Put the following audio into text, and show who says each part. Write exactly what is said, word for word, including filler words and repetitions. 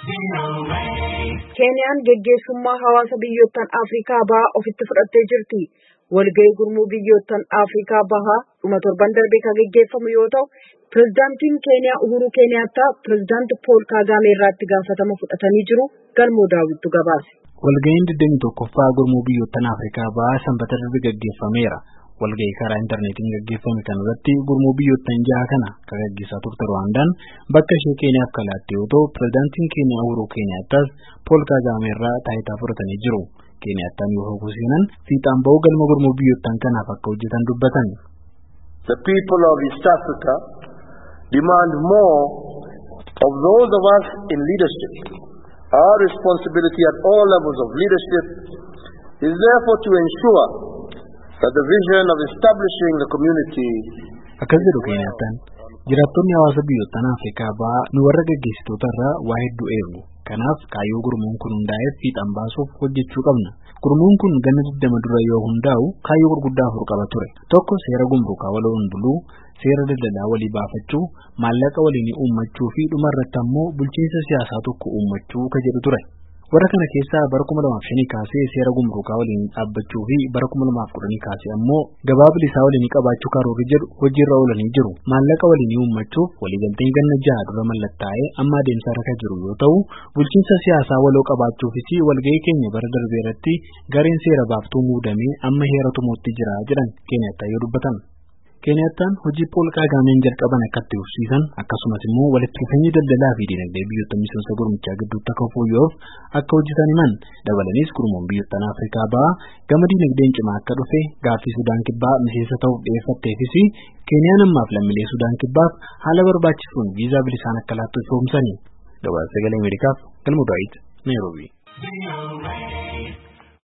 Speaker 1: Keeniyaan geggeessummaa hawaasa biyyoottan Afrikaa bahaa ofitti fudhattee jirti. Walgahii gurmuu biyyoottan Afrikaa bahaa dhuma torban darbee kan geggeeffamu yoo ta'u, pirezidaantiin Keeniyaa Uhuru Keeniyaattaa pirezidaanti Pool Kaagaamee irratti gaafatama fudhatanii jiru. Galmoo Daawwittu gabaase.
Speaker 2: Walgahiin digdamii tokkoffaa gurmuu biyyoottan Afrikaa bahaa sanbata darbe geggeeffameera. Walgahii karaa intarneetiin geggeeffame kanarratti gurmuu biyyoottan jaha kana kan gaggeessaa turte Ruwaandaan bakka ishee Keeniyaaf kalaatte yoo ta'u, pirezidaantiin Keeniyaa Uhuru Keeniyaattas Pool Kaagaamee irraa taayitaa fudhatanii jiru. Keeniyaattaan yoo hooggansiisan fiixaan ba'uu galma gurmuu biyyoottan kanaaf akka hojjetan dubbatan.
Speaker 3: The people of East Africa demand more of those of us in leadership. Our responsibility at all levels of leadership is therefore to ensure that the vision of establishing the community.
Speaker 2: Akkas jedhu Keeniyaattaan jiraattonni hawaasa biyyoottan Afrikaa bahaa nu warra gaggeessitoota irraa waa hedduu eegu. Kanaaf kaayyoo gurmuun kun hundaa'eef fiixaan baasuuf hojjechuu qabna. Gurmuun kun ganna digdama dura yoo hundaa'u kaayyoo gurguddaa afur qaba ture. Tokko seera gumruukaa waloon buluu, seera daldalaa walii baafachuu, maallaqa waliin uummachuu fi dhumarratti ammoo bulchiinsa siyaasaa tokko uummachuu ka jedhu ture. Warra kana keessaa bara kuma lamaaf shanii kaasee seera gumruukaa waliin dhaabbachuu fi bara kuma lamaaf kudhanii kaasee ammoo gabaa bilisaa waliin qabaachuu karoorri jedhu hojiirra oolanii jiru. Maallaqa waliin uummachuuf waliigalteen ganna jaha dura mallattaa'ee amma adeemsa irra jiru yoo ta'u, bulchiinsa siyaasaa waloo qabaachuufis walgahii keenya bara darbee irratti gareen seera baaftuu muudamee amma heera tumuutti jira jedhan Keeniyaattaa yoo dubbatan. Keeniyaattaan hojii Pool Kaagaameen jalqaban akka itti fufsiisan akkasumas immoo walitti dhufeenyi daldalaa fi dinagdee biyyoota miseensa gurmichaa gidduutti akka fooyya'uuf akka hojjetan himan. Dabalanis gurmuun biyyoottan Afrikaa bahaa gama dinagdeen cimaa akka dhufe gaaffii Sudaan Kibbaa miseensa ta'uuf dhiyeeffatteefis Keeniyaan ammaaf lammiilee Sudaan Kibbaaf haala barbaachisuun viizaa bilisaan akka laattu ifoomsani. Gabaasa Sagalee Ameerikaaf Galmoo Daawit, Naayiroobii.